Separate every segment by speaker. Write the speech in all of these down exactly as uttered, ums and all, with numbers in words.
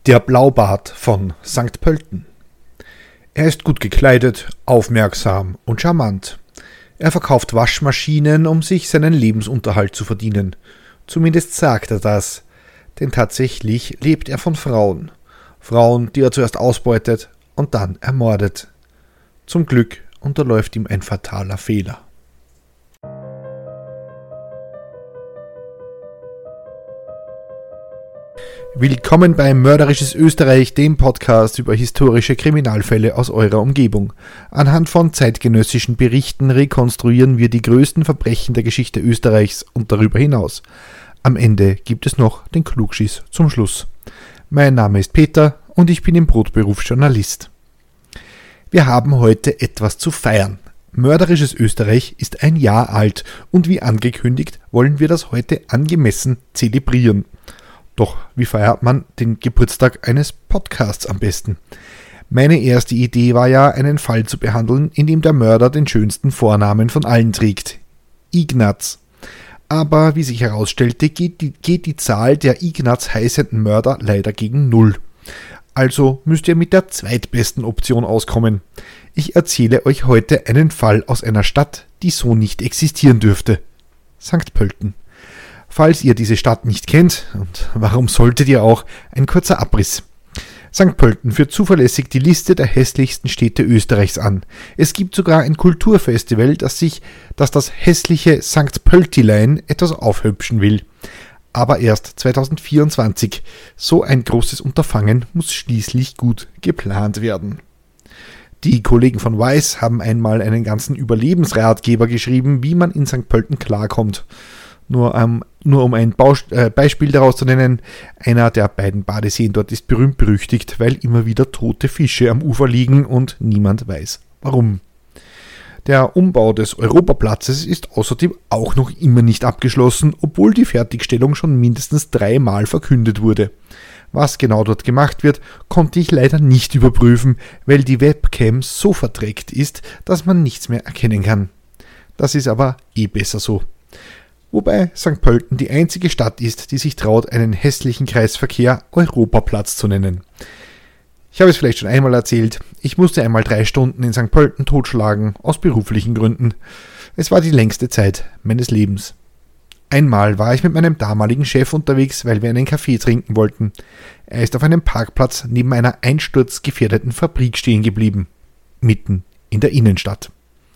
Speaker 1: Der Blaubart von Sankt Pölten. Er ist gut gekleidet, aufmerksam und charmant. Er verkauft Waschmaschinen, um sich seinen Lebensunterhalt zu verdienen. Zumindest sagt er das, denn tatsächlich lebt er von Frauen. Frauen, die er zuerst ausbeutet und dann ermordet. Zum Glück unterläuft ihm ein fataler Fehler. Willkommen bei Mörderisches Österreich, dem Podcast über historische Kriminalfälle aus eurer Umgebung. Anhand von zeitgenössischen Berichten rekonstruieren wir die größten Verbrechen der Geschichte Österreichs und darüber hinaus. Am Ende gibt es noch den Klugschiss zum Schluss. Mein Name ist Peter und ich bin im Brotberuf Journalist. Wir haben heute etwas zu feiern. Mörderisches Österreich ist ein Jahr alt und wie angekündigt wollen wir das heute angemessen zelebrieren. Doch wie feiert man den Geburtstag eines Podcasts am besten? Meine erste Idee war ja, einen Fall zu behandeln, in dem der Mörder den schönsten Vornamen von allen trägt: Ignaz. Aber wie sich herausstellte, geht die, geht die Zahl der Ignaz heißenden Mörder leider gegen Null. Also müsst ihr mit der zweitbesten Option auskommen. Ich erzähle euch heute einen Fall aus einer Stadt, die so nicht existieren dürfte: Sankt Pölten. Falls ihr diese Stadt nicht kennt, und warum solltet ihr auch, ein kurzer Abriss. Sankt Pölten führt zuverlässig die Liste der hässlichsten Städte Österreichs an. Es gibt sogar ein Kulturfestival, das sich, das das hässliche Sankt Pöltilein etwas aufhübschen will. Aber erst zweitausendvierundzwanzig. So ein großes Unterfangen muss schließlich gut geplant werden. Die Kollegen von Weiß haben einmal einen ganzen Überlebensratgeber geschrieben, wie man in Sankt Pölten klarkommt. Nur, ähm, nur um ein Baust- äh, Beispiel daraus zu nennen: Einer der beiden Badeseen dort ist berühmt-berüchtigt, weil immer wieder tote Fische am Ufer liegen und niemand weiß warum. Der Umbau des Europaplatzes ist außerdem auch noch immer nicht abgeschlossen, obwohl die Fertigstellung schon mindestens dreimal verkündet wurde. Was genau dort gemacht wird, konnte ich leider nicht überprüfen, weil die Webcam so verdreckt ist, dass man nichts mehr erkennen kann. Das ist aber eh besser so. Wobei Sankt Pölten die einzige Stadt ist, die sich traut, einen hässlichen Kreisverkehr Europaplatz zu nennen. Ich habe es vielleicht schon einmal erzählt, ich musste einmal drei Stunden in Sankt Pölten totschlagen, aus beruflichen Gründen. Es war die längste Zeit meines Lebens. Einmal war ich mit meinem damaligen Chef unterwegs, weil wir einen Kaffee trinken wollten. Er ist auf einem Parkplatz neben einer einsturzgefährdeten Fabrik stehen geblieben, mitten in der Innenstadt.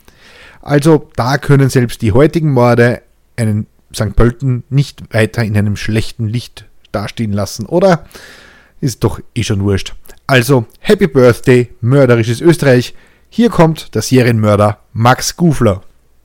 Speaker 1: Also da können selbst die heutigen Morde einen Sankt Pölten nicht weiter in einem schlechten Licht dastehen lassen, oder? Ist doch eh schon wurscht. Also, Happy Birthday, mörderisches Österreich. Hier kommt der Serienmörder Max Gufler.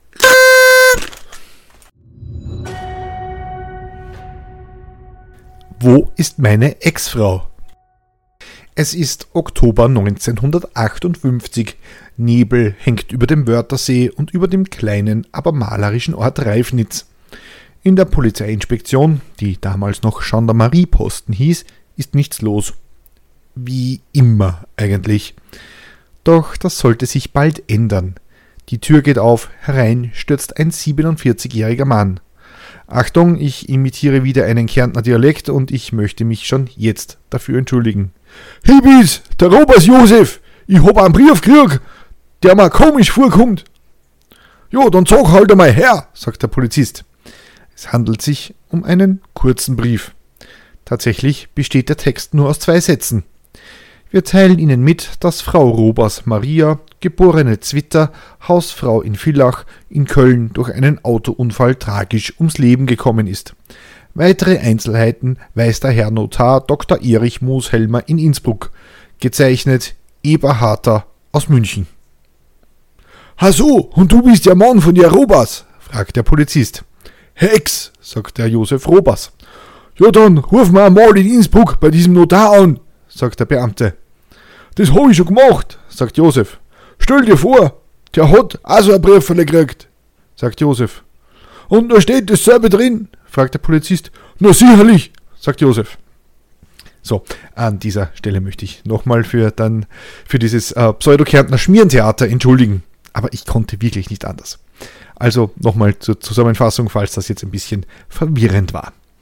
Speaker 1: Wo ist meine Ex-Frau? Es ist Oktober neunzehnhundertachtundfünfzig. Nebel hängt über dem Wörthersee und über dem kleinen, aber malerischen Ort Reifnitz. In der Polizeiinspektion, die damals noch Gendarmerieposten hieß, ist nichts los. Wie immer eigentlich. Doch das sollte sich bald ändern. Die Tür geht auf, herein stürzt ein siebenundvierzigjähriger Mann. Achtung, ich imitiere wieder einen Kärntner Dialekt und ich möchte mich schon jetzt dafür entschuldigen. Hey bis, der Robert Josef, ich hab einen Brief gekriegt, der mir komisch vorkommt. Jo, dann sag halt einmal her, sagt der Polizist. Es handelt sich um einen kurzen Brief. Tatsächlich besteht der Text nur aus zwei Sätzen. Wir teilen Ihnen mit, dass Frau Robers Maria, geborene Zwitter, Hausfrau in Villach, in Köln durch einen Autounfall tragisch ums Leben gekommen ist. Weitere Einzelheiten weiß der Herr Notar Doktor Erich Mooshelmer in Innsbruck. Gezeichnet Eberharter aus München. »Ha so, und du bist der Mann von der Robers?« fragt der Polizist. »Hex«, sagt der Josef Robers. »Ja, dann ruf mal einmal in Innsbruck bei diesem Notar an«, sagt der Beamte. »Das hab ich schon gemacht«, sagt Josef. »Stell dir vor, der hat auch so ein Brief gekriegt«, sagt Josef. »Und da steht dasselbe drin?«, fragt der Polizist. »Na sicherlich«, sagt Josef. So, an dieser Stelle möchte ich nochmal für, dann, für dieses äh, Pseudo-Kärntner Schmierentheater entschuldigen. Aber ich konnte wirklich nicht anders. Also nochmal zur Zusammenfassung, falls das jetzt ein bisschen verwirrend war.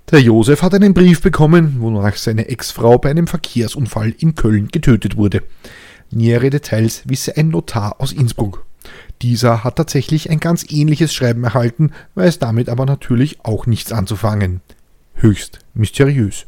Speaker 1: Der Josef hat einen Brief bekommen, wonach seine Ex-Frau bei einem Verkehrsunfall in Köln getötet wurde. Nähere Details wisse ein Notar aus Innsbruck. Dieser hat tatsächlich ein ganz ähnliches Schreiben erhalten, weiß damit aber natürlich auch nichts anzufangen. Höchst mysteriös.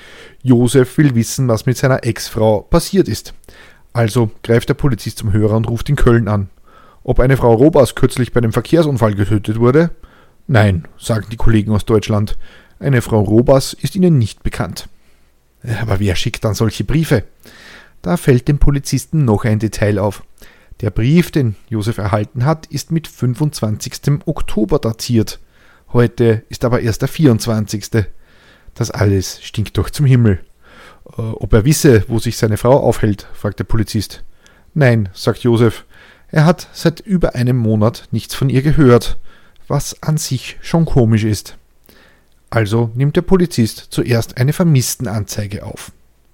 Speaker 1: Josef will wissen, was mit seiner Ex-Frau passiert ist. Also greift der Polizist zum Hörer und ruft in Köln an. Ob eine Frau Robas kürzlich bei einem Verkehrsunfall getötet wurde? Nein, sagen die Kollegen aus Deutschland. Eine Frau Robas ist ihnen nicht bekannt. Aber wer schickt dann solche Briefe? Da fällt dem Polizisten noch ein Detail auf. Der Brief, den Josef erhalten hat, ist mit fünfundzwanzigsten Oktober datiert. Heute ist aber erst der vierundzwanzigste Das alles stinkt doch zum Himmel. Äh, ob er wisse, wo sich seine Frau aufhält, fragt der Polizist. Nein, sagt Josef. Er hat seit über einem Monat nichts von ihr gehört, was an sich schon komisch ist. Also nimmt der Polizist zuerst eine Vermisstenanzeige auf.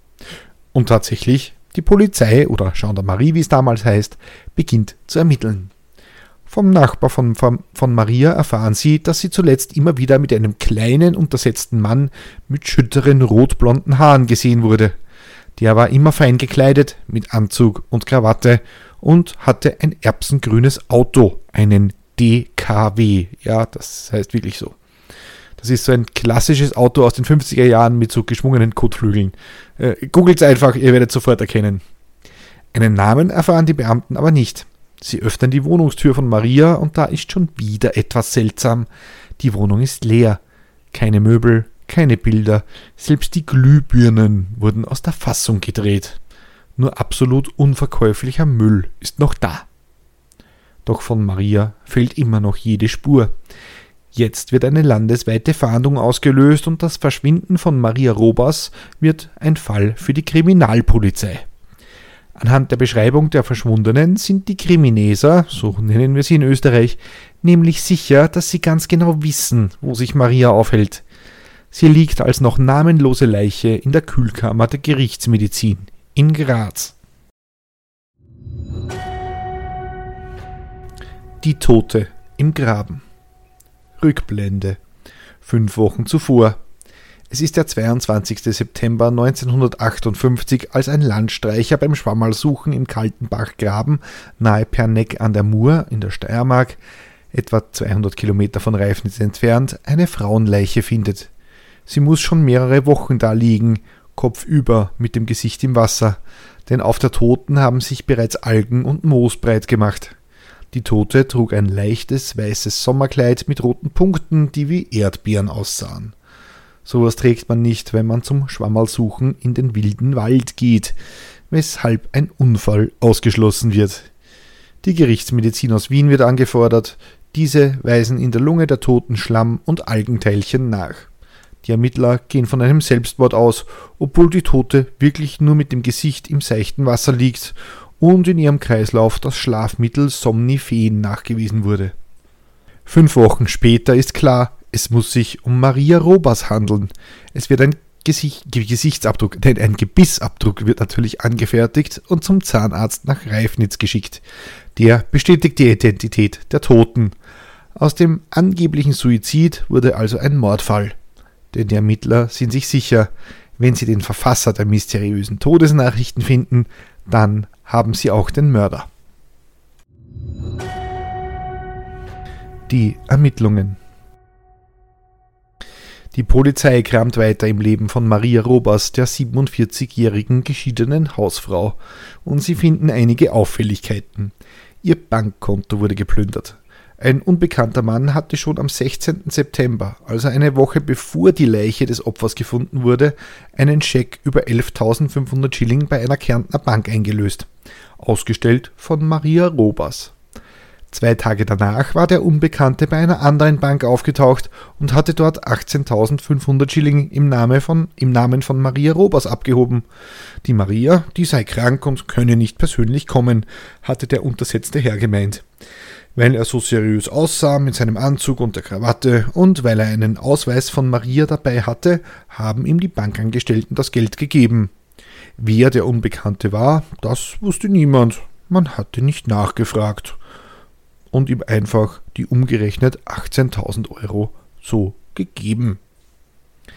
Speaker 1: Und tatsächlich, die Polizei, oder Gendarmerie, wie es damals heißt, beginnt zu ermitteln. Vom Nachbar von, von, von Maria erfahren sie, dass sie zuletzt immer wieder mit einem kleinen, untersetzten Mann mit schütteren, rotblonden Haaren gesehen wurde. Der war immer fein gekleidet, mit Anzug und Krawatte und hatte ein erbsengrünes Auto, einen D K W. Ja, das heißt wirklich so. Das ist so ein klassisches Auto aus den fünfziger Jahren mit so geschwungenen Kotflügeln. Äh, Googelt es einfach, ihr werdet sofort erkennen. Einen Namen erfahren die Beamten aber nicht. Sie öffnen die Wohnungstür von Maria und da ist schon wieder etwas seltsam. Die Wohnung ist leer. Keine Möbel, keine Bilder. Selbst die Glühbirnen wurden aus der Fassung gedreht. Nur absolut unverkäuflicher Müll ist noch da. Doch von Maria fehlt immer noch jede Spur. Jetzt wird eine landesweite Fahndung ausgelöst und das Verschwinden von Maria Robas wird ein Fall für die Kriminalpolizei. Anhand der Beschreibung der Verschwundenen sind die Krimineser, so nennen wir sie in Österreich, nämlich sicher, dass sie ganz genau wissen, wo sich Maria aufhält. Sie liegt als noch namenlose Leiche in der Kühlkammer der Gerichtsmedizin in Graz. Die Tote im Graben. Rückblende. Fünf Wochen zuvor. Es ist der zweiundzwanzigsten September neunzehnhundertachtundfünfzig, als ein Landstreicher beim Schwammerlsuchen im Kaltenbachgraben nahe Perneck an der Mur in der Steiermark, etwa zweihundert Kilometer von Reifnitz entfernt, eine Frauenleiche findet. Sie muss schon mehrere Wochen da liegen, kopfüber mit dem Gesicht im Wasser, denn auf der Toten haben sich bereits Algen und Moos breit gemacht. Die Tote trug ein leichtes, weißes Sommerkleid mit roten Punkten, die wie Erdbeeren aussahen. Sowas trägt man nicht, wenn man zum Schwammerlsuchen in den wilden Wald geht, weshalb ein Unfall ausgeschlossen wird. Die Gerichtsmedizin aus Wien wird angefordert. Diese weisen in der Lunge der Toten Schlamm- und Algenteilchen nach. Die Ermittler gehen von einem Selbstmord aus, obwohl die Tote wirklich nur mit dem Gesicht im seichten Wasser liegt und in ihrem Kreislauf das Schlafmittel Somnifen nachgewiesen wurde. Fünf Wochen später ist klar, es muss sich um Maria Robas handeln. Es wird ein Gesicht, Gesichtsabdruck, denn ein Gebissabdruck wird natürlich angefertigt und zum Zahnarzt nach Reifnitz geschickt. Der bestätigt die Identität der Toten. Aus dem angeblichen Suizid wurde also ein Mordfall. Denn die Ermittler sind sich sicher, wenn sie den Verfasser der mysteriösen Todesnachrichten finden, dann haben sie auch den Mörder. Die Ermittlungen. Die Polizei kramt weiter im Leben von Maria Robas, der siebenundvierzigjährigen geschiedenen Hausfrau, und sie finden einige Auffälligkeiten. Ihr Bankkonto wurde geplündert. Ein unbekannter Mann hatte schon am sechzehnten September, also eine Woche bevor die Leiche des Opfers gefunden wurde, einen Scheck über elftausendfünfhundert Schilling bei einer Kärntner Bank eingelöst, ausgestellt von Maria Robas. Zwei Tage danach war der Unbekannte bei einer anderen Bank aufgetaucht und hatte dort achtzehntausendfünfhundert Schilling im, Name von, im Namen von Maria Robas abgehoben. Die Maria, die sei krank und könne nicht persönlich kommen, hatte der untersetzte Herr gemeint. Weil er so seriös aussah mit seinem Anzug und der Krawatte und weil er einen Ausweis von Maria dabei hatte, haben ihm die Bankangestellten das Geld gegeben. Wer der Unbekannte war, das wusste niemand. Man hatte nicht nachgefragt und ihm einfach die umgerechnet achtzehntausend Euro so gegeben.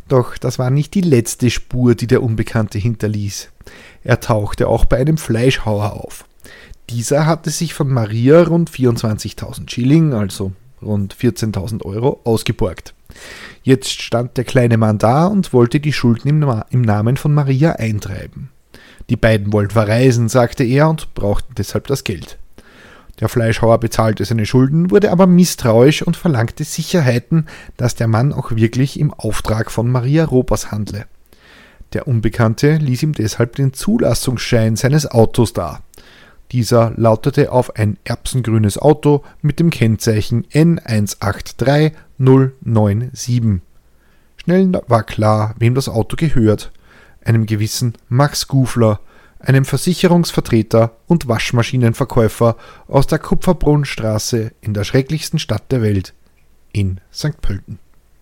Speaker 1: Doch das war nicht die letzte Spur, die der Unbekannte hinterließ. Er tauchte auch bei einem Fleischhauer auf. Dieser hatte sich von Maria rund vierundzwanzigtausend Schilling, also rund vierzehntausend Euro, ausgeborgt. Jetzt stand der kleine Mann da und wollte die Schulden im, Na- im Namen von Maria eintreiben. Die beiden wollten verreisen, sagte er, und brauchten deshalb das Geld. Der Fleischhauer bezahlte seine Schulden, wurde aber misstrauisch und verlangte Sicherheiten, dass der Mann auch wirklich im Auftrag von Maria Robers handle. Der Unbekannte ließ ihm deshalb den Zulassungsschein seines Autos da. Dieser lautete auf ein erbsengrünes Auto mit dem Kennzeichen N eins acht drei null neun sieben. Schnell war klar, wem das Auto gehört: einem gewissen Max Gufler, einem Versicherungsvertreter und Waschmaschinenverkäufer aus der Kupferbrunnstraße in der schrecklichsten Stadt der Welt, in Sankt Pölten.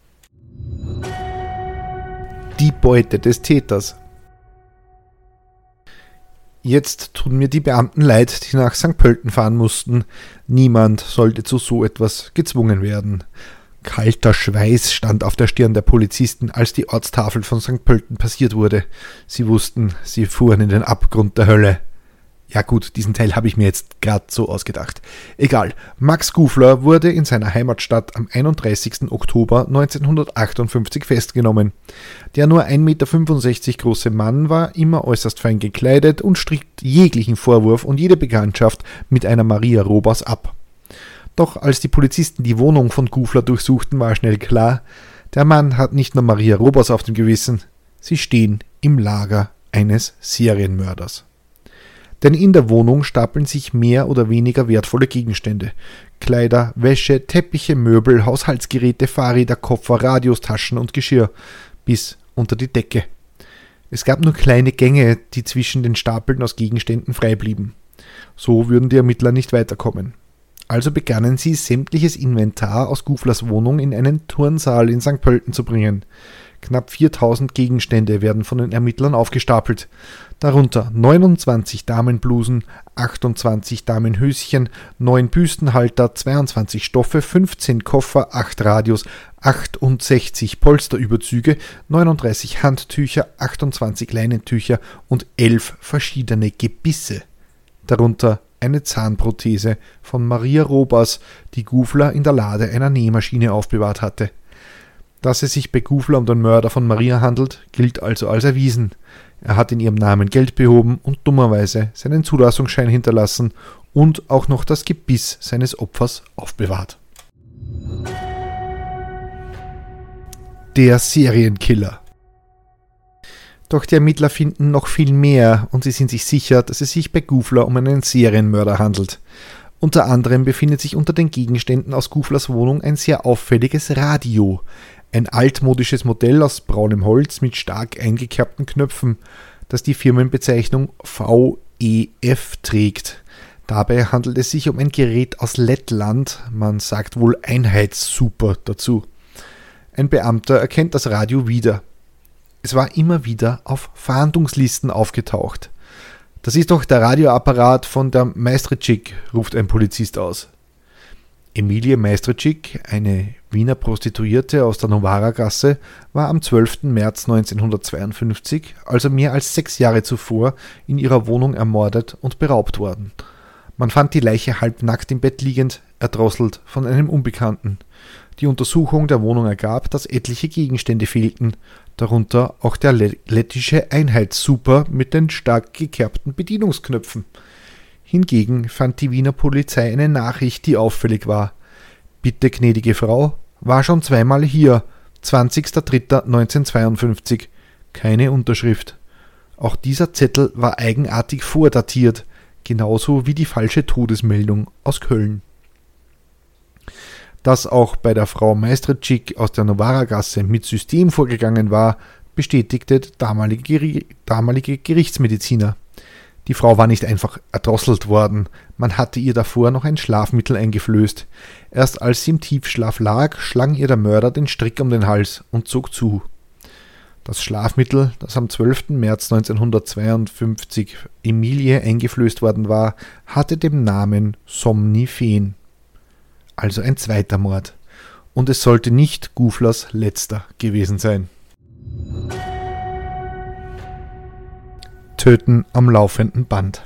Speaker 1: Die Beute des Täters. Jetzt tun mir die Beamten leid, die nach Sankt Pölten fahren mussten. Niemand sollte zu so etwas gezwungen werden. Kalter Schweiß stand auf der Stirn der Polizisten, als die Ortstafel von Sankt Pölten passiert wurde. Sie wussten, sie fuhren in den Abgrund der Hölle. Ja gut, diesen Teil habe ich mir jetzt gerade so ausgedacht. Egal, Max Gufler wurde in seiner Heimatstadt am einunddreißigsten Oktober neunzehnhundertachtundfünfzig festgenommen. Der nur ein Meter fünfundsechzig große Mann war immer äußerst fein gekleidet und stritt jeglichen Vorwurf und jede Bekanntschaft mit einer Maria Robers ab. Doch als die Polizisten die Wohnung von Gufler durchsuchten, war schnell klar, der Mann hat nicht nur Maria Robers auf dem Gewissen, sie stehen im Lager eines Serienmörders. Denn in der Wohnung stapeln sich mehr oder weniger wertvolle Gegenstände. Kleider, Wäsche, Teppiche, Möbel, Haushaltsgeräte, Fahrräder, Koffer, Radios, Taschen und Geschirr bis unter die Decke. Es gab nur kleine Gänge, die zwischen den Stapeln aus Gegenständen frei blieben. So würden die Ermittler nicht weiterkommen. Also begannen sie, sämtliches Inventar aus Guflers Wohnung in einen Turnsaal in Sankt Pölten zu bringen. Knapp viertausend Gegenstände werden von den Ermittlern aufgestapelt. Darunter neunundzwanzig Damenblusen, achtundzwanzig Damenhöschen, neun Büstenhalter, zweiundzwanzig Stoffe, fünfzehn Koffer, acht Radios, achtundsechzig Polsterüberzüge, neununddreißig Handtücher, achtundzwanzig Leinentücher und elf verschiedene Gebisse. Darunter eine Zahnprothese von Maria Robers, die Gufler in der Lade einer Nähmaschine aufbewahrt hatte. Dass es sich bei Gufler um den Mörder von Maria handelt, gilt also als erwiesen. Er hat in ihrem Namen Geld behoben und dummerweise seinen Zulassungsschein hinterlassen und auch noch das Gebiss seines Opfers aufbewahrt. Der Serienkiller. Doch die Ermittler finden noch viel mehr und sie sind sich sicher, dass es sich bei Gufler um einen Serienmörder handelt. Unter anderem befindet sich unter den Gegenständen aus Guflers Wohnung ein sehr auffälliges Radio. Ein altmodisches Modell aus braunem Holz mit stark eingekerbten Knöpfen, das die Firmenbezeichnung V E F trägt. Dabei handelt es sich um ein Gerät aus Lettland, man sagt wohl Einheitssuper dazu. Ein Beamter erkennt das Radio wieder. Es war immer wieder auf Fahndungslisten aufgetaucht. Das ist doch der Radioapparat von der Meistrczyk, ruft ein Polizist aus. Emilie Meistrczyk, eine Wiener Prostituierte aus der Novara-Gasse, war am zwölften März neunzehnhundertzweiundfünfzig, also mehr als sechs Jahre zuvor, in ihrer Wohnung ermordet und beraubt worden. Man fand die Leiche halbnackt im Bett liegend, erdrosselt von einem Unbekannten. Die Untersuchung der Wohnung ergab, dass etliche Gegenstände fehlten, darunter auch der lettische Einheitssuper mit den stark gekerbten Bedienungsknöpfen. Hingegen fand die Wiener Polizei eine Nachricht, die auffällig war. Bitte, gnädige Frau, war schon zweimal hier, zwanzigster dritter neunzehnhundertzweiundfünfzig. Keine Unterschrift. Auch dieser Zettel war eigenartig vordatiert, genauso wie die falsche Todesmeldung aus Köln. Dass auch bei der Frau Meistrczyk aus der Novara-Gasse mit System vorgegangen war, bestätigte der damalige, damalige Gerichtsmediziner. Die Frau war nicht einfach erdrosselt worden, man hatte ihr davor noch ein Schlafmittel eingeflößt. Erst als sie im Tiefschlaf lag, schlang ihr der Mörder den Strick um den Hals und zog zu. Das Schlafmittel, das am zwölften März neunzehnhundertzweiundfünfzig Emilie eingeflößt worden war, hatte den Namen Somnifen. Also ein zweiter Mord. Und es sollte nicht Guflers letzter gewesen sein. Töten am laufenden Band.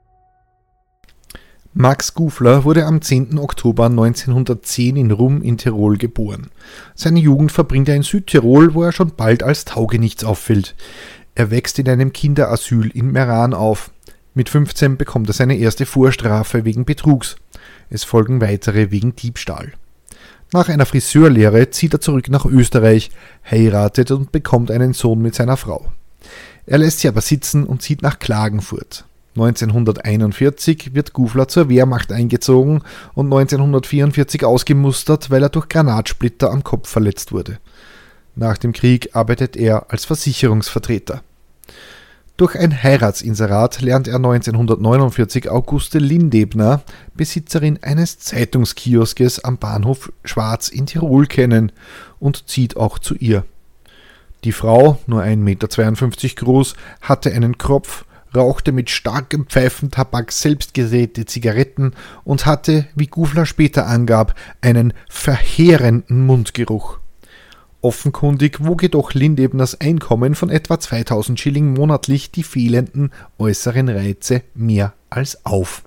Speaker 1: Max Gufler wurde am zehnten Oktober neunzehnhundertzehn in Rum in Tirol geboren. Seine Jugend verbringt er in Südtirol, wo er schon bald als Taugenichts auffällt. Er wächst in einem Kinderasyl in Meran auf. Mit fünfzehn bekommt er seine erste Vorstrafe wegen Betrugs. Es folgen weitere wegen Diebstahl. Nach einer Friseurlehre zieht er zurück nach Österreich, heiratet und bekommt einen Sohn mit seiner Frau. Er lässt sie aber sitzen und zieht nach Klagenfurt. neunzehnhunderteinundvierzig wird Gufler zur Wehrmacht eingezogen und neunzehnhundertvierundvierzig ausgemustert, weil er durch Granatsplitter am Kopf verletzt wurde. Nach dem Krieg arbeitet er als Versicherungsvertreter. Durch ein Heiratsinserat lernt er neunzehnhundertneunundvierzig Auguste Lindebner, Besitzerin eines Zeitungskioskes am Bahnhof Schwaz in Tirol, kennen und zieht auch zu ihr. Die Frau, nur ein Meter zweiundfünfzig groß, hatte einen Kropf, rauchte mit starkem Pfeifentabak selbstgesäte Zigaretten und hatte, wie Gufler später angab, einen verheerenden Mundgeruch. Offenkundig wog jedoch Lindebners Einkommen von etwa zweitausend Schilling monatlich die fehlenden äußeren Reize mehr als auf.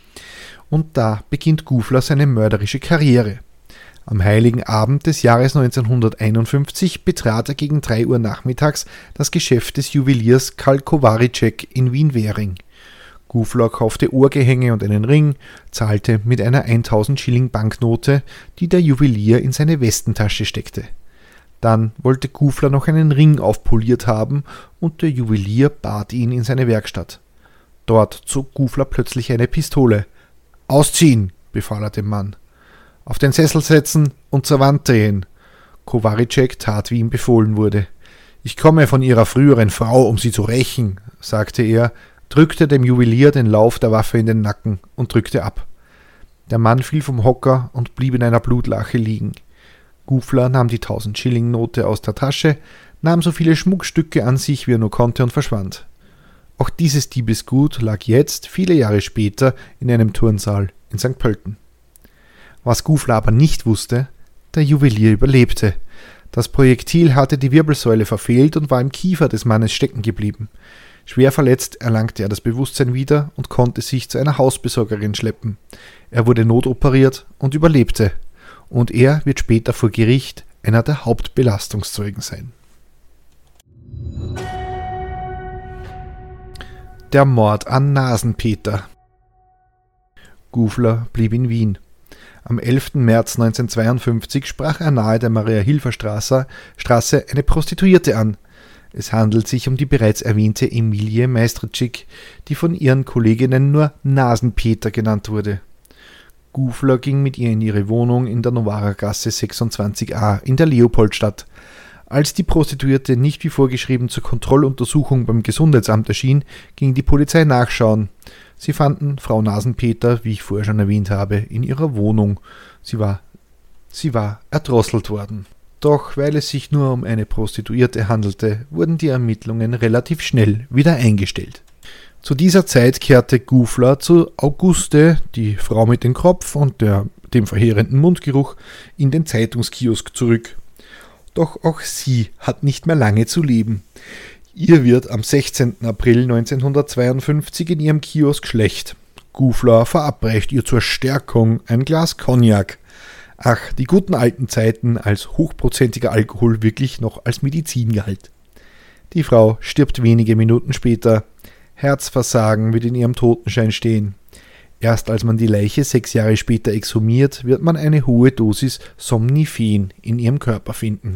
Speaker 1: Und da beginnt Gufler seine mörderische Karriere. Am heiligen Abend des Jahres neunzehnhunderteinundfünfzig betrat er gegen drei Uhr nachmittags das Geschäft des Juweliers Karl Kowaricek in Wien-Währing. Gufler kaufte Ohrgehänge und einen Ring, zahlte mit einer tausend Schilling Banknote, die der Juwelier in seine Westentasche steckte. Dann wollte Gufler noch einen Ring aufpoliert haben und der Juwelier bat ihn in seine Werkstatt. Dort zog Gufler plötzlich eine Pistole. »Ausziehen«, befahl er dem Mann. »Auf den Sessel setzen und zur Wand drehen.« Kowaricek tat, wie ihm befohlen wurde. »Ich komme von Ihrer früheren Frau, um sie zu rächen«, sagte er, drückte dem Juwelier den Lauf der Waffe in den Nacken und drückte ab. Der Mann fiel vom Hocker und blieb in einer Blutlache liegen. Gufler nahm die tausend-Schilling-Note aus der Tasche, nahm so viele Schmuckstücke an sich, wie er nur konnte, und verschwand. Auch dieses Diebesgut lag jetzt, viele Jahre später, in einem Turnsaal in Sankt Pölten. Was Gufler aber nicht wusste, der Juwelier überlebte. Das Projektil hatte die Wirbelsäule verfehlt und war im Kiefer des Mannes stecken geblieben. Schwer verletzt erlangte er das Bewusstsein wieder und konnte sich zu einer Hausbesorgerin schleppen. Er wurde notoperiert und überlebte. Und er wird später vor Gericht einer der Hauptbelastungszeugen sein. Der Mord an Nasenpeter. Gufler blieb in Wien. Am elften März neunzehnhundertzweiundfünfzig sprach er nahe der Maria-Hilfer-Straße Straße eine Prostituierte an. Es handelt sich um die bereits erwähnte Emilie Meisterczyk, die von ihren Kolleginnen nur Nasenpeter genannt wurde. Gufler ging mit ihr in ihre Wohnung in der Novaragasse sechsundzwanzig a in der Leopoldstadt. Als die Prostituierte nicht wie vorgeschrieben zur Kontrolluntersuchung beim Gesundheitsamt erschien, ging die Polizei nachschauen. Sie fanden Frau Nasenpeter, wie ich vorher schon erwähnt habe, in ihrer Wohnung. Sie war, sie war erdrosselt worden. Doch weil es sich nur um eine Prostituierte handelte, wurden die Ermittlungen relativ schnell wieder eingestellt. Zu dieser Zeit kehrte Gufler zu Auguste, die Frau mit dem Kropf und der, dem verheerenden Mundgeruch, in den Zeitungskiosk zurück. Doch auch sie hat nicht mehr lange zu leben. Ihr wird am sechzehnten April neunzehnhundertzweiundfünfzig in ihrem Kiosk schlecht. Gufler verabreicht ihr zur Stärkung ein Glas Cognac. Ach, die guten alten Zeiten, als hochprozentiger Alkohol wirklich noch als Medizin galt. Die Frau stirbt wenige Minuten später. Herzversagen wird in ihrem Totenschein stehen. Erst als man die Leiche sechs Jahre später exhumiert, wird man eine hohe Dosis Somnifen in ihrem Körper finden.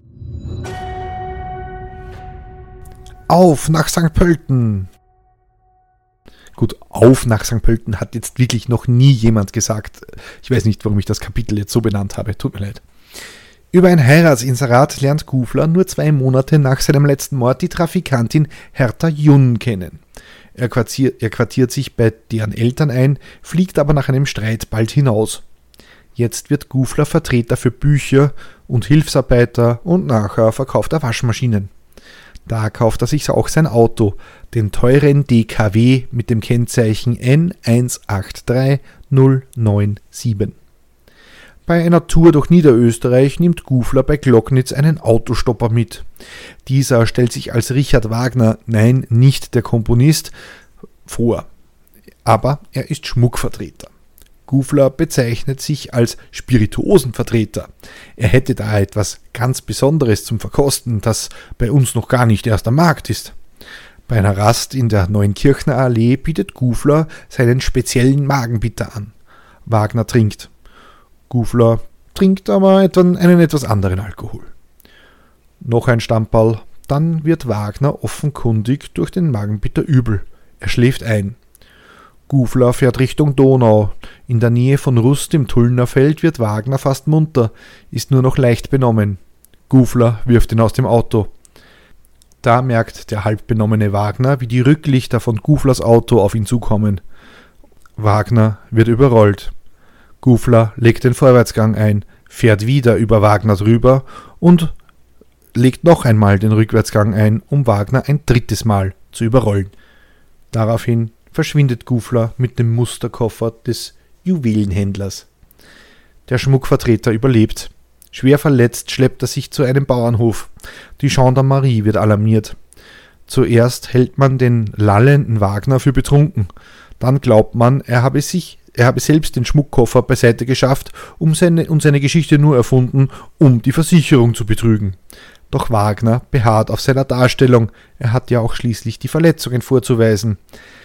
Speaker 1: Auf nach Sankt Pölten! Gut, auf nach Sankt Pölten hat jetzt wirklich noch nie jemand gesagt. Ich weiß nicht, warum ich das Kapitel jetzt so benannt habe. Tut mir leid. Über ein Heiratsinserat lernt Gufler nur zwei Monate nach seinem letzten Mord die Trafikantin Hertha Jun kennen. Er quartiert, er quartiert sich bei deren Eltern ein, fliegt aber nach einem Streit bald hinaus. Jetzt wird Gufler Vertreter für Bücher und Hilfsarbeiter und nachher verkauft er Waschmaschinen. Da kauft er sich auch sein Auto, den teuren D K W mit dem Kennzeichen N eins acht drei null neun sieben. Bei einer Tour durch Niederösterreich nimmt Gufler bei Glocknitz einen Autostopper mit. Dieser stellt sich als Richard Wagner, nein, nicht der Komponist, vor. Aber er ist Schmuckvertreter. Gufler bezeichnet sich als Spirituosenvertreter. Er hätte da etwas ganz Besonderes zum Verkosten, das bei uns noch gar nicht erst am Markt ist. Bei einer Rast in der Neuenkirchner Allee bietet Gufler seinen speziellen Magenbitter an. Wagner trinkt. Gufler trinkt aber einen etwas anderen Alkohol. Noch ein Stamperl, dann wird Wagner offenkundig durch den Magenbitter übel. Er schläft ein. Gufler fährt Richtung Donau. In der Nähe von Rust im Tullner Feld wird Wagner fast munter, ist nur noch leicht benommen. Gufler wirft ihn aus dem Auto. Da merkt der halb benommene Wagner, wie die Rücklichter von Guflers Auto auf ihn zukommen. Wagner wird überrollt. Gufler legt den Vorwärtsgang ein, fährt wieder über Wagner drüber und legt noch einmal den Rückwärtsgang ein, um Wagner ein drittes Mal zu überrollen. Daraufhin verschwindet Gufler mit dem Musterkoffer des Juwelenhändlers. Der Schmuckvertreter überlebt. Schwer verletzt schleppt er sich zu einem Bauernhof. Die Gendarmerie wird alarmiert. Zuerst hält man den lallenden Wagner für betrunken. Dann glaubt man, er habe sich, er habe selbst den Schmuckkoffer beiseite geschafft um seine, und seine Geschichte nur erfunden, um die Versicherung zu betrügen. Doch Wagner beharrt auf seiner Darstellung. Er hat ja auch schließlich die Verletzungen vorzuweisen.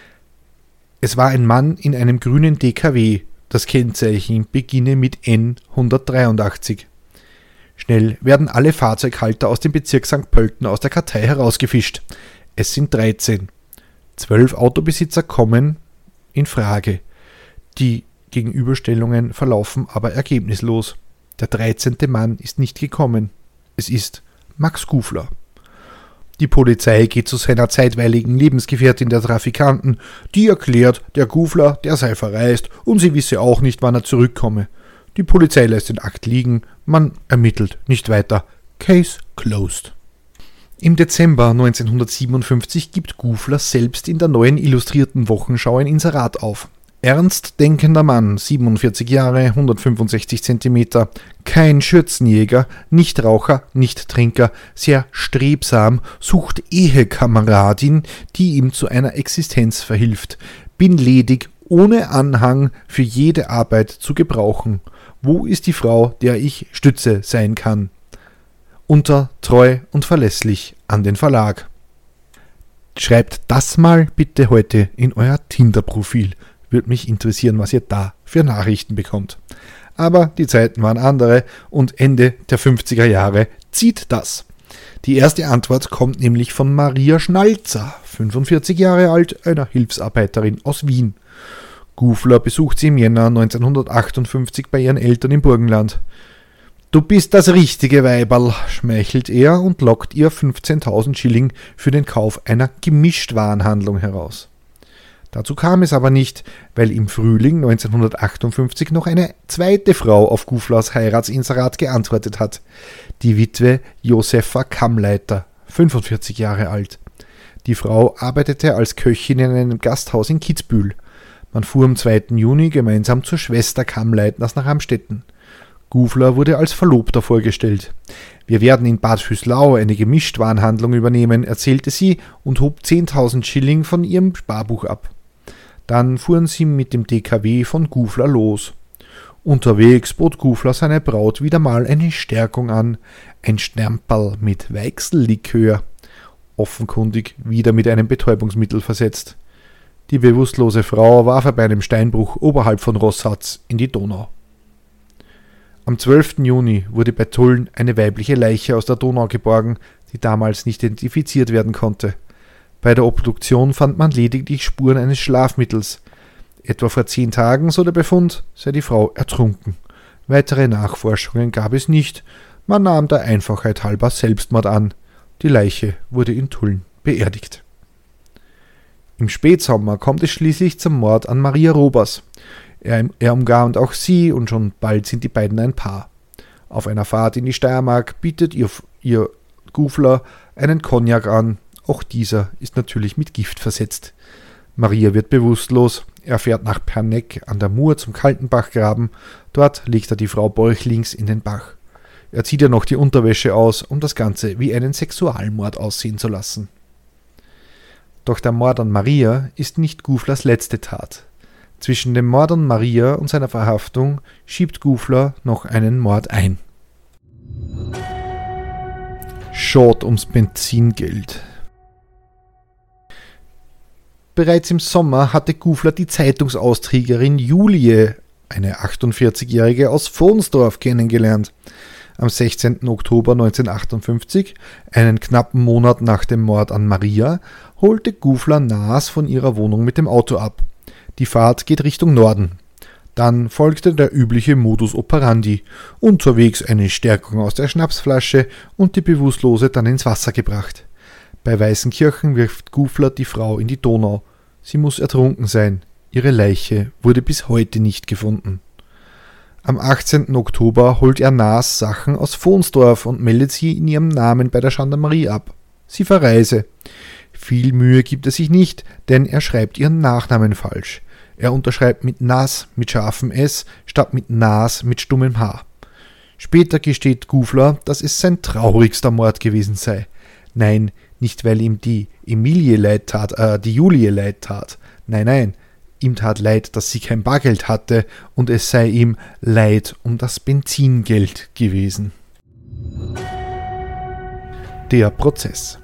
Speaker 1: Es war ein Mann in einem grünen D K W. Das Kennzeichen beginne mit N hundertdreiundachtzig. Schnell werden alle Fahrzeughalter aus dem Bezirk Sankt Pölten aus der Kartei herausgefischt. Es sind dreizehn. Zwölf Autobesitzer kommen in Frage. Die Gegenüberstellungen verlaufen aber ergebnislos. Der dreizehnte Mann ist nicht gekommen. Es ist Max Gufler. Die Polizei geht zu seiner zeitweiligen Lebensgefährtin der Trafikanten, die erklärt, der Gufler, der sei verreist und sie wisse auch nicht, wann er zurückkomme. Die Polizei lässt den Akt liegen, man ermittelt nicht weiter. Case closed. Im Dezember neunzehnhundertsiebenundfünfzig gibt Gufler selbst in der Neuen Illustrierten Wochenschau ein Inserat auf. Ernst denkender Mann, siebenundvierzig Jahre, hundertfünfundsechzig Zentimeter, kein Schürzenjäger, nicht Raucher, nicht Trinker, sehr strebsam, sucht Ehekameradin, die ihm zu einer Existenz verhilft. Bin ledig, ohne Anhang, für jede Arbeit zu gebrauchen. Wo ist die Frau, der ich Stütze sein kann? Unter, treu und verlässlich an den Verlag. Schreibt das mal bitte heute in euer Tinder-Profil. Würde mich interessieren, was ihr da für Nachrichten bekommt. Aber die Zeiten waren andere und Ende der fünfziger Jahre zieht das. Die erste Antwort kommt nämlich von Maria Schnalzer, fünfundvierzig Jahre alt, einer Hilfsarbeiterin aus Wien. Gufler besucht sie im Jänner neunzehnhundertachtundfünfzig bei ihren Eltern im Burgenland. »Du bist das richtige Weiberl«, schmeichelt er und lockt ihr fünfzehntausend Schilling für den Kauf einer Gemischtwarenhandlung heraus. Dazu kam es aber nicht, weil im Frühling neunzehnhundertachtundfünfzig noch eine zweite Frau auf Guflers Heiratsinserat geantwortet hat. Die Witwe Josepha Kammleiter, fünfundvierzig Jahre alt. Die Frau arbeitete als Köchin in einem Gasthaus in Kitzbühel. Man fuhr am zweiten Juni gemeinsam zur Schwester Kammleitners nach Amstetten. Gufler wurde als Verlobter vorgestellt. Wir werden in Bad Füßlau eine Gemischtwarenhandlung übernehmen, erzählte sie und hob zehntausend Schilling von ihrem Sparbuch ab. Dann fuhren sie mit dem D K W von Gufler los. Unterwegs bot Gufler seiner Braut wieder mal eine Stärkung an, ein Sternperl mit Weichsellikör, offenkundig wieder mit einem Betäubungsmittel versetzt. Die bewusstlose Frau warf er bei einem Steinbruch oberhalb von Rossatz in die Donau. Am zwölften Juni wurde bei Tulln eine weibliche Leiche aus der Donau geborgen, die damals nicht identifiziert werden konnte. Bei der Obduktion fand man lediglich Spuren eines Schlafmittels. Etwa vor zehn Tagen, so der Befund, sei die Frau ertrunken. Weitere Nachforschungen gab es nicht. Man nahm der Einfachheit halber Selbstmord an. Die Leiche wurde in Tulln beerdigt. Im Spätsommer kommt es schließlich zum Mord an Maria Robers. Er, er umgarnt auch sie und schon bald sind die beiden ein Paar. Auf einer Fahrt in die Steiermark bietet ihr, ihr Gufler einen Cognac an. Auch dieser ist natürlich mit Gift versetzt. Maria wird bewusstlos. Er fährt nach Pernegg an der Mur zum Kaltenbachgraben. Dort legt er die Frau bäuchlings in den Bach. Er zieht ihr noch die Unterwäsche aus, um das Ganze wie einen Sexualmord aussehen zu lassen. Doch der Mord an Maria ist nicht Guflers letzte Tat. Zwischen dem Mord an Maria und seiner Verhaftung schiebt Gufler noch einen Mord ein. Schad ums Benzingeld. Bereits im Sommer hatte Gufler die Zeitungsausträgerin Julie, eine achtundvierzigjährige aus Vonsdorf, kennengelernt. Am sechzehnten Oktober neunzehnhundertachtundfünfzig, einen knappen Monat nach dem Mord an Maria, holte Gufler Naas von ihrer Wohnung mit dem Auto ab. Die Fahrt geht Richtung Norden. Dann folgte der übliche Modus operandi, unterwegs eine Stärkung aus der Schnapsflasche und die Bewusstlose dann ins Wasser gebracht. Bei Weißenkirchen wirft Gufler die Frau in die Donau. Sie muss ertrunken sein. Ihre Leiche wurde bis heute nicht gefunden. Am achtzehnten Oktober holt er Naas Sachen aus Vonsdorf und meldet sie in ihrem Namen bei der Gendarmerie ab. Sie verreise. Viel Mühe gibt es sich nicht, denn er schreibt ihren Nachnamen falsch. Er unterschreibt mit Naas mit scharfem S statt mit Naas mit stummem H. Später gesteht Gufler, dass es sein traurigster Mord gewesen sei. Nein, nicht weil ihm die Emilie leid tat, äh, die Julie leid tat. Nein, nein, ihm tat leid, dass sie kein Bargeld hatte und es sei ihm leid um das Benzingeld gewesen. Der Prozess.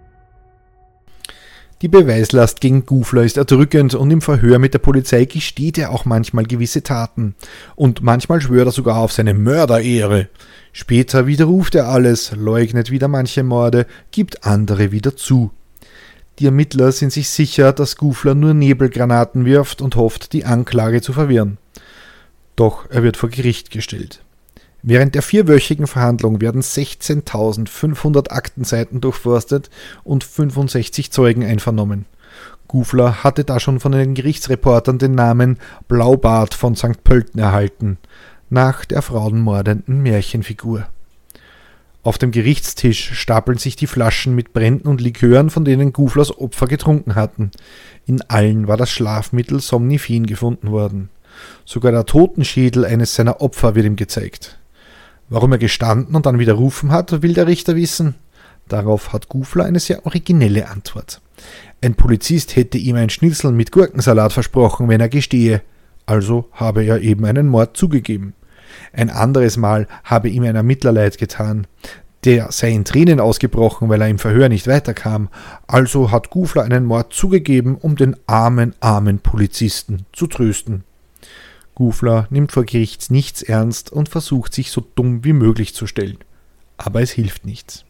Speaker 1: Die Beweislast gegen Gufler ist erdrückend und im Verhör mit der Polizei gesteht er auch manchmal gewisse Taten. Und manchmal schwört er sogar auf seine Mörderehre. Später widerruft er alles, leugnet wieder manche Morde, gibt andere wieder zu. Die Ermittler sind sich sicher, dass Gufler nur Nebelgranaten wirft und hofft, die Anklage zu verwirren. Doch er wird vor Gericht gestellt. Während der vierwöchigen Verhandlung werden sechzehntausendfünfhundert Aktenseiten durchforstet und fünfundsechzig Zeugen einvernommen. Gufler hatte da schon von den Gerichtsreportern den Namen Blaubart von Sankt Pölten erhalten, nach der frauenmordenden Märchenfigur. Auf dem Gerichtstisch stapeln sich die Flaschen mit Bränden und Likören, von denen Guflers Opfer getrunken hatten. In allen war das Schlafmittel Somnifin gefunden worden. Sogar der Totenschädel eines seiner Opfer wird ihm gezeigt. Warum er gestanden und dann widerrufen hat, will der Richter wissen. Darauf hat Gufler eine sehr originelle Antwort. Ein Polizist hätte ihm ein Schnitzel mit Gurkensalat versprochen, wenn er gestehe. Also habe er eben einen Mord zugegeben. Ein anderes Mal habe ihm ein Ermittler leid getan. Der sei in Tränen ausgebrochen, weil er im Verhör nicht weiterkam. Also hat Gufler einen Mord zugegeben, um den armen, armen Polizisten zu trösten. Gufler nimmt vor Gericht nichts ernst und versucht, sich so dumm wie möglich zu stellen. Aber es hilft nichts.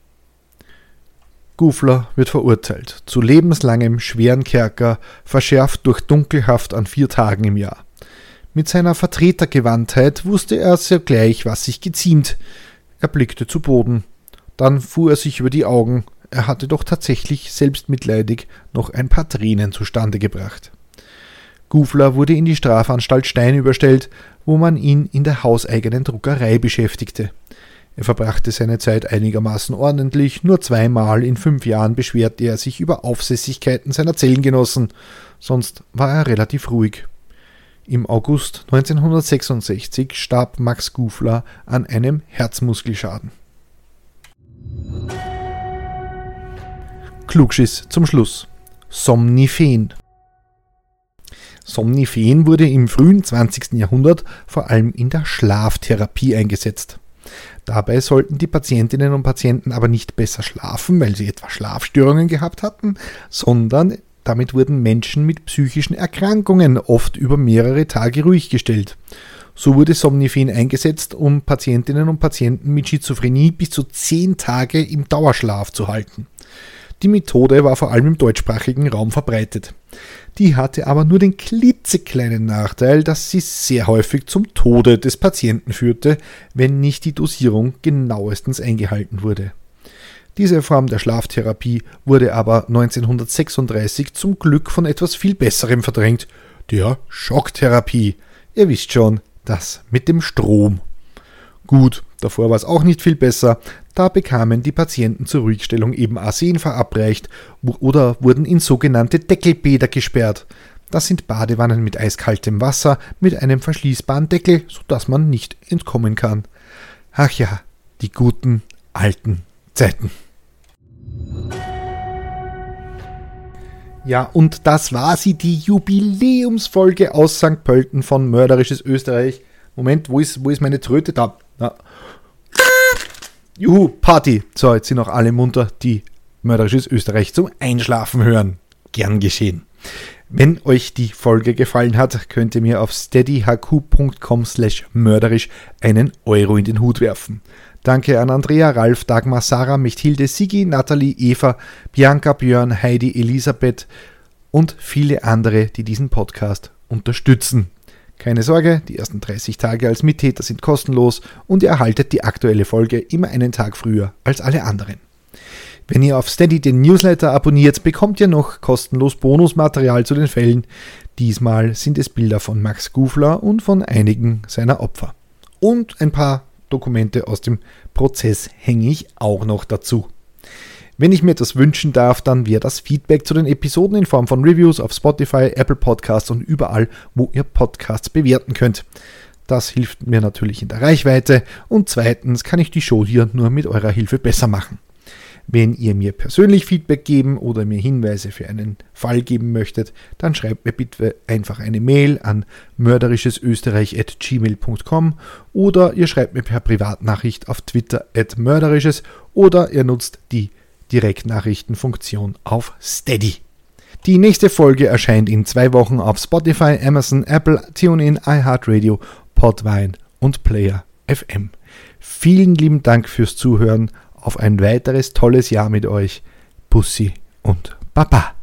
Speaker 1: Gufler wird verurteilt zu lebenslangem schweren Kerker, verschärft durch Dunkelhaft an vier Tagen im Jahr. Mit seiner Vertretergewandtheit wusste er sogleich, was sich geziemt. Er blickte zu Boden. Dann fuhr er sich über die Augen. Er hatte doch tatsächlich selbstmitleidig noch ein paar Tränen zustande gebracht. Gufler wurde in die Strafanstalt Stein überstellt, wo man ihn in der hauseigenen Druckerei beschäftigte. Er verbrachte seine Zeit einigermaßen ordentlich, nur zweimal in fünf Jahren beschwerte er sich über Aufsässigkeiten seiner Zellengenossen, sonst war er relativ ruhig. Im August neunzehnhundertsechsundsechzig starb Max Gufler an einem Herzmuskelschaden. Klugschiss zum Schluss. Somnifin. Somnifin wurde im frühen zwanzigsten Jahrhundert vor allem in der Schlaftherapie eingesetzt. Dabei sollten die Patientinnen und Patienten aber nicht besser schlafen, weil sie etwa Schlafstörungen gehabt hatten, sondern damit wurden Menschen mit psychischen Erkrankungen oft über mehrere Tage ruhig gestellt. So wurde Somnifin eingesetzt, um Patientinnen und Patienten mit Schizophrenie bis zu zehn Tage im Dauerschlaf zu halten. Die Methode war vor allem im deutschsprachigen Raum verbreitet. Die hatte aber nur den klitzekleinen Nachteil, dass sie sehr häufig zum Tode des Patienten führte, wenn nicht die Dosierung genauestens eingehalten wurde. Diese Form der Schlaftherapie wurde aber neunzehnhundertsechsunddreißig zum Glück von etwas viel Besserem verdrängt, der Schocktherapie. Ihr wisst schon, das mit dem Strom. Gut, davor war es auch nicht viel besser, da bekamen die Patienten zur Ruhigstellung eben Arsen verabreicht oder wurden in sogenannte Deckelbäder gesperrt. Das sind Badewannen mit eiskaltem Wasser, mit einem verschließbaren Deckel, sodass man nicht entkommen kann. Ach ja, die guten alten Zeiten. Ja, und das war sie, die Jubiläumsfolge aus Sankt Pölten von Mörderisches Österreich. Moment, wo ist, wo ist meine Tröte? Da. Ja. Juhu, Party. So, jetzt sind auch alle munter, die Mörderisches Österreich zum Einschlafen hören. Gern geschehen. Wenn euch die Folge gefallen hat, könnt ihr mir auf steadyhq.com slash mörderisch einen Euro in den Hut werfen. Danke an Andrea, Ralf, Dagmar, Sarah, Mechthilde, Sigi, Nathalie, Eva, Bianca, Björn, Heidi, Elisabeth und viele andere, die diesen Podcast unterstützen. Keine Sorge, die ersten dreißig Tage als Mittäter sind kostenlos und ihr erhaltet die aktuelle Folge immer einen Tag früher als alle anderen. Wenn ihr auf Steady den Newsletter abonniert, bekommt ihr noch kostenlos Bonusmaterial zu den Fällen. Diesmal sind es Bilder von Max Gufler und von einigen seiner Opfer. Und ein paar Dokumente aus dem Prozess hänge ich auch noch dazu. Wenn ich mir etwas wünschen darf, dann wäre das Feedback zu den Episoden in Form von Reviews auf Spotify, Apple Podcasts und überall, wo ihr Podcasts bewerten könnt. Das hilft mir natürlich in der Reichweite und zweitens kann ich die Show hier nur mit eurer Hilfe besser machen. Wenn ihr mir persönlich Feedback geben oder mir Hinweise für einen Fall geben möchtet, dann schreibt mir bitte einfach eine Mail an mörderisches-österreich at gmail punkt com oder ihr schreibt mir per Privatnachricht auf Twitter at mörderisches oder ihr nutzt die Direktnachrichtenfunktion auf Steady. Die nächste Folge erscheint in zwei Wochen auf Spotify, Amazon, Apple, TuneIn, iHeartRadio, Podvine und Player F M. Vielen lieben Dank fürs Zuhören. Auf ein weiteres tolles Jahr mit euch. Bussi und Baba.